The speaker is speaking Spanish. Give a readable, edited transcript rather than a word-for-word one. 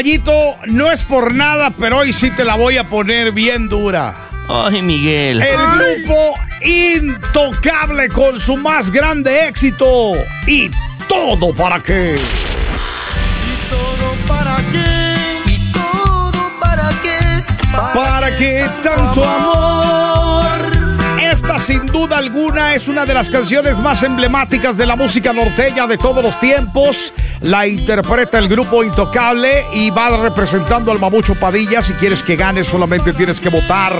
No es por nada, pero hoy sí te la voy a poner bien dura. Ay, Miguel. El grupo Intocable con su más grande éxito. ¿Y todo para qué? ¿Y todo para qué? ¿Y todo para qué? ¿Para qué tanto amor? Esta sin duda alguna es una de las canciones más emblemáticas de la música norteña de todos los tiempos. La interpreta el grupo Intocable y va representando al Mamucho Padilla. Si quieres que gane solamente tienes que votar